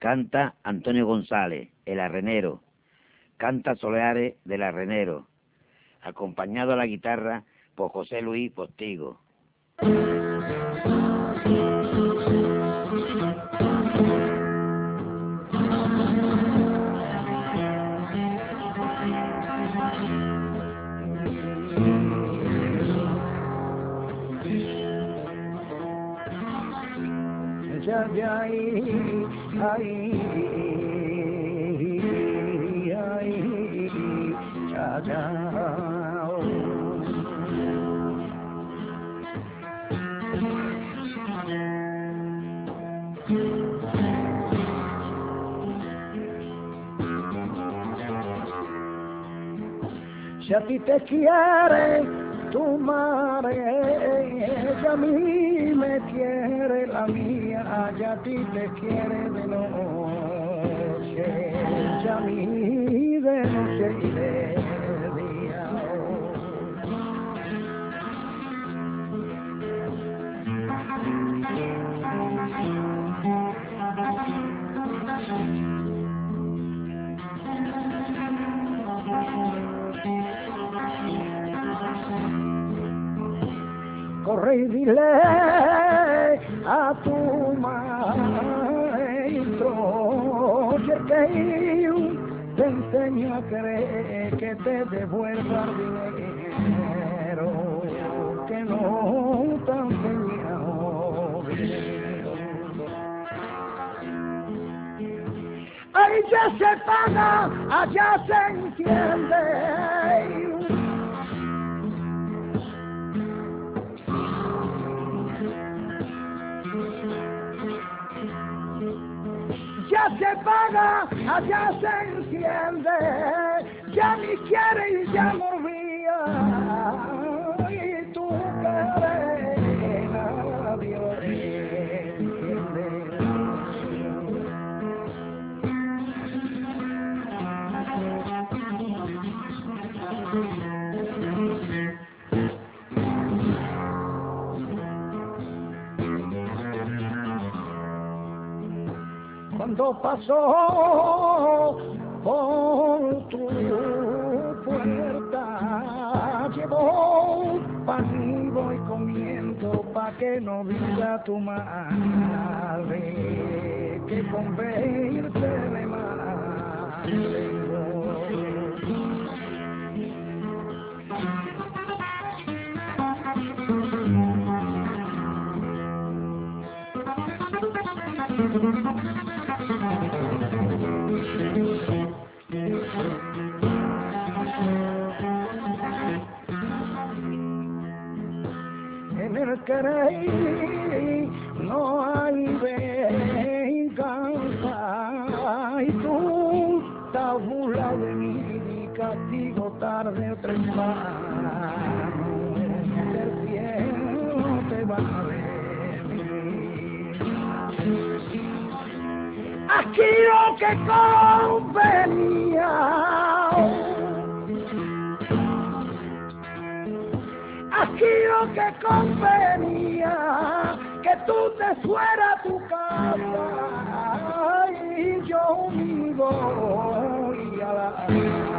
Canta Antonio González, el arrenero. Canta Soleares del Arrenero, acompañado a la guitarra por José Luis Postigo. Si a ti te quiere tu madre, ella a mí me quiere la mía, ella a ti te quiere de noche, ella a mí de noche y de día. Corre y dile a tu maestro que te enseño a creer, que te devuelva el dinero, que no te ha enseñado dinero. Ahí ya se paga, allá se entiende. Ya se paga, allá se enciende, ya ni quiere y ya no olvida, y tú quieres, nadie lo entiende. Cuando pasó por tu puerta, llevó pan y comiendo pa' que no diga tu madre que con verte de madre. En el querer no hay venganza y tú estás burlado de mí, castigo tarde o temprano, del cielo te va a venir. Aquí lo que convenía, aquí lo que convenía, que tú te fueras a tu casa y yo me voy a la